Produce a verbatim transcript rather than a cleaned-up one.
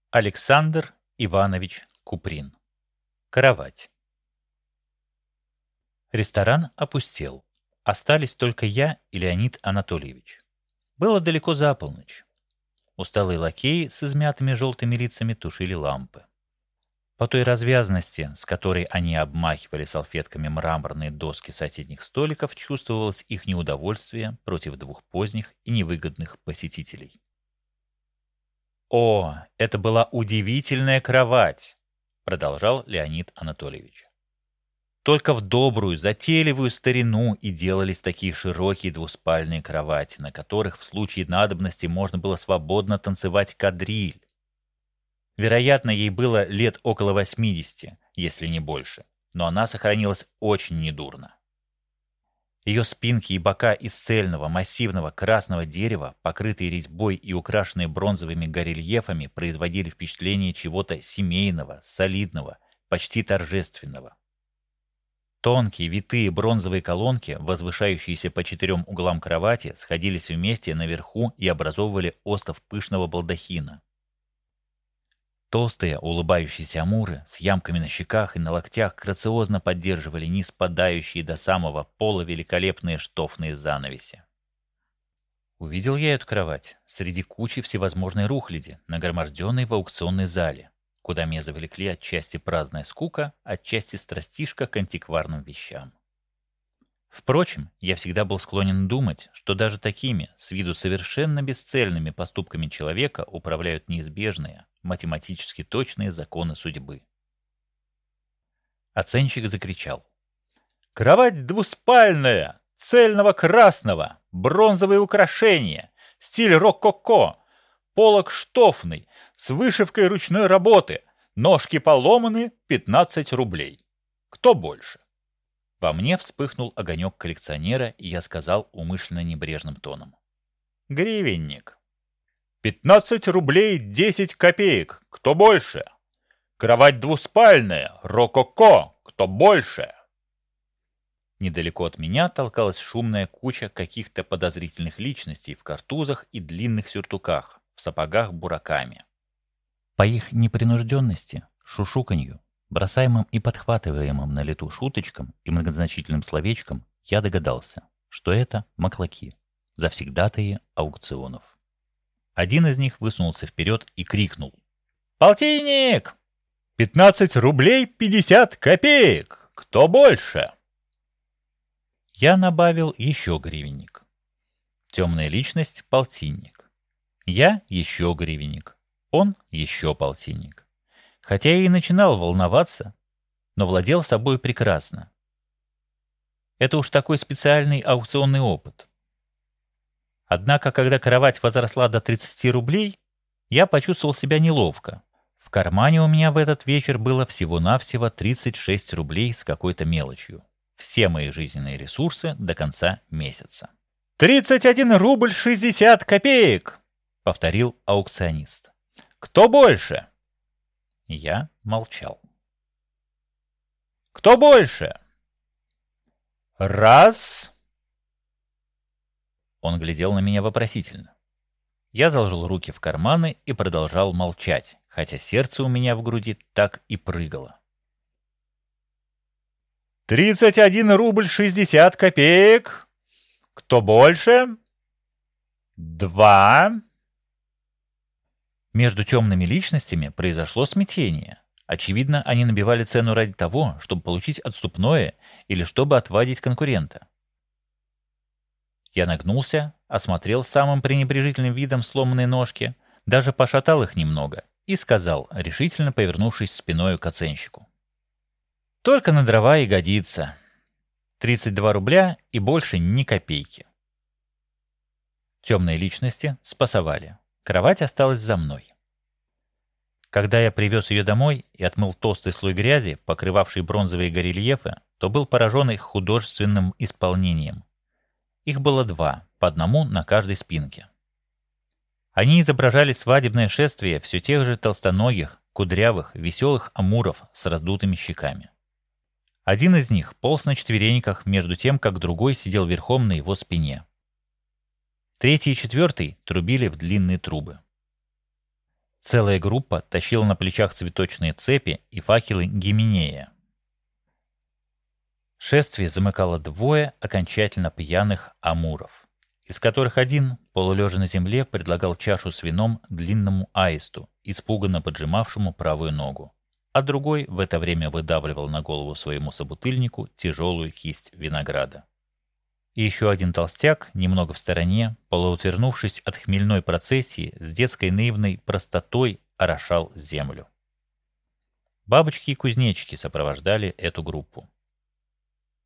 Александр Иванович Куприн. Кровать. Ресторан опустел. Остались только я и Леонид Анатольевич. Было далеко за полночь. Усталые лакеи с измятыми желтыми лицами тушили лампы. По той развязности, с которой они обмахивали салфетками мраморные доски соседних столиков, чувствовалось их неудовольствие против двух поздних и невыгодных посетителей. «О, это была удивительная кровать!» — продолжал Леонид Анатольевич. «Только в добрую, затейливую старину и делались такие широкие двуспальные кровати, на которых в случае надобности можно было свободно танцевать кадриль. Вероятно, ей было лет около восьмидесяти, если не больше, но она сохранилась очень недурно. Ее спинки и бока из цельного, массивного красного дерева, покрытые резьбой и украшенные бронзовыми горельефами, производили впечатление чего-то семейного, солидного, почти торжественного. Тонкие, витые бронзовые колонки, возвышающиеся по четырем углам кровати, сходились вместе наверху и образовывали остов пышного балдахина. Толстые, улыбающиеся амуры с ямками на щеках и на локтях грациозно поддерживали не спадающие до самого пола великолепные штофные занавеси. Увидел я эту кровать среди кучи всевозможной рухляди, нагроможденной в аукционной зале, куда меня завлекли отчасти праздная скука, отчасти страстишка к антикварным вещам. Впрочем, я всегда был склонен думать, что даже такими, с виду совершенно бесцельными поступками человека управляют неизбежные, математически точные законы судьбы. Оценщик закричал: «Кровать двуспальная, цельного красного, бронзовые украшения, стиль рококо, полог штофный, с вышивкой ручной работы, ножки поломаны, пятнадцать рублей. Кто больше?» Во мне вспыхнул огонек коллекционера, и я сказал умышленно небрежным тоном: «Гривенник». «Пятнадцать рублей десять копеек. Кто больше?» «Кровать двуспальная, рококо. Кто больше?» Недалеко от меня толкалась шумная куча каких-то подозрительных личностей в картузах и длинных сюртуках, в сапогах бураками. По их непринужденности, шушуканью, бросаемым и подхватываемым на лету шуточкам и многозначительным словечкам, я догадался, что это маклаки, завсегдатаи аукционов. Один из них высунулся вперед и крикнул: «Полтинник! Пятнадцать рублей пятьдесят копеек! Кто больше?» Я набавил еще гривенник. Темная личность — полтинник. Я — еще гривенник. Он — еще полтинник. Хотя я и начинал волноваться, но владел собой прекрасно. Это уж такой специальный аукционный опыт. Однако, когда кровать возросла до тридцати рублей, я почувствовал себя неловко. В кармане у меня в этот вечер было всего-навсего тридцать шесть рублей с какой-то мелочью. Все мои жизненные ресурсы до конца месяца. «Тридцать один рубль шестьдесят копеек!» — повторил аукционист. «Кто больше?» Я молчал. «Кто больше?» «Раз!» Он глядел на меня вопросительно. Я заложил руки в карманы и продолжал молчать, хотя сердце у меня в груди так и прыгало. «Тридцать один рубль шестьдесят копеек! Кто больше?» «Два!» Между темными личностями произошло смятение. Очевидно, они набивали цену ради того, чтобы получить отступное или чтобы отвадить конкурента. Я нагнулся, осмотрел самым пренебрежительным видом сломанные ножки, даже пошатал их немного и сказал, решительно повернувшись спиною к оценщику: «Только на дрова и годится. тридцать два рубля и больше ни копейки». Темные личности спасовали. Кровать осталась за мной. Когда я привез ее домой и отмыл толстый слой грязи, покрывавший бронзовые горельефы, то был поражен их художественным исполнением. Их было два, по одному на каждой спинке. Они изображали свадебное шествие все тех же толстоногих, кудрявых, веселых амуров с раздутыми щеками. Один из них полз на четвереньках, между тем, как другой сидел верхом на его спине. Третий и четвертый трубили в длинные трубы. Целая группа тащила на плечах цветочные цепи и факелы Гименея. Шествие замыкало двое окончательно пьяных амуров, из которых один, полулежа на земле, предлагал чашу с вином длинному аисту, испуганно поджимавшему правую ногу, а другой в это время выдавливал на голову своему собутыльнику тяжелую кисть винограда. И еще один толстяк, немного в стороне, полуотвернувшись от хмельной процессии, с детской наивной простотой орошал землю. Бабочки и кузнечики сопровождали эту группу.